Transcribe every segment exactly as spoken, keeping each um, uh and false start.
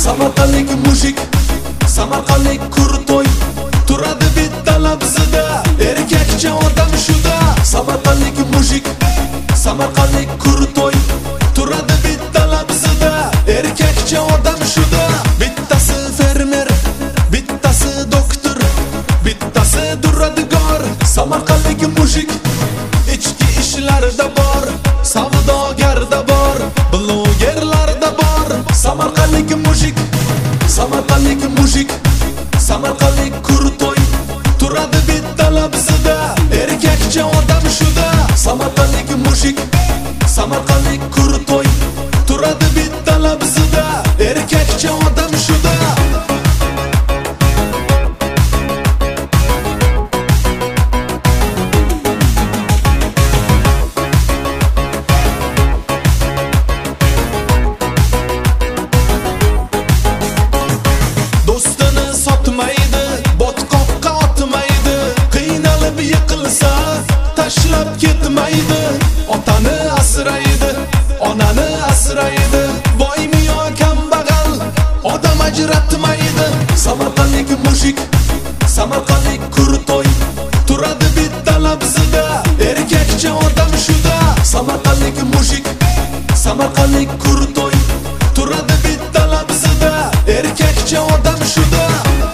Samarqandlik mushik, Samarqandlik kurtoy, turadi bitta labzida, erkakcha odam shuda. Samarqandlik mushik, Samarqandlik kurtoy, turadi bitta labzida, erkakcha odam shuda. Bittasi fermer, bittasi doktor, bittasi duradigar. Samarqandlik mushik, ichki ishlarda bor, savdogarda bor, blogerlarda bor. Samarqandlik mushik, Samarqandlik mushik, Samarqandlik kurtoy, turadi bitta labzida, erkakcha odam shuda. Samarqandlik mushik, Samarqandlik kurtoy, turadi bitta labzida, erkakcha odam shuda. Do'stini sotmaydi, botqoqqa otmaydi, qiynalib yiqilsa tashlab ketmaydi. Otani asraydi, onani asraydi, boymi yo kambag'al odam ajratmaydi. Samarqandlik mushik, Samarqandlik kurtoy, turadi bitta labzida, erkakcha odam shuda. Samarqandlik mushik, Samarqandlik kurtoy, turadi bitta labzida, erkakcha odam shuda.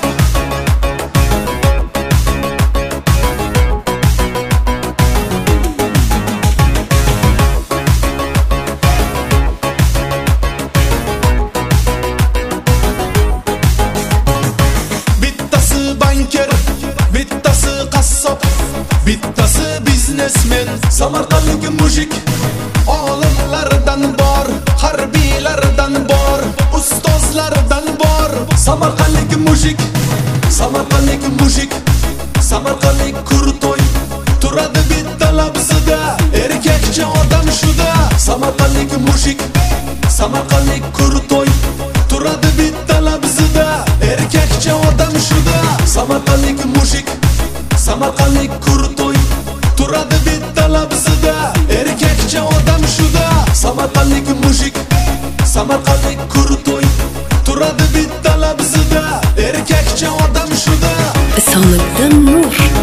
Bittasi banker, bittasi qassob, bittasi biznesmen. Samarqandlik mushik, olimlardan bor, harbiylardan bor, ustozlardan bor. Samarqandlik mushik, Samarqandlik mushik, Samarqandlik kurtoy, turadi bitta labzida, erkakcha odam shuda. Samarqandlik mushik, Samarqandlik kurtoy, turadi bitta labzida, erkakcha odam shuda. Samarqandlik mushik, Samarqandlik kurtoy, turadi bitta labzida, erkakcha odam shuda. Samarqandlik mushik, Samarqandlik kurtoy, turadi bitta labzida, erkakcha odam shuda. Soniddin Nur.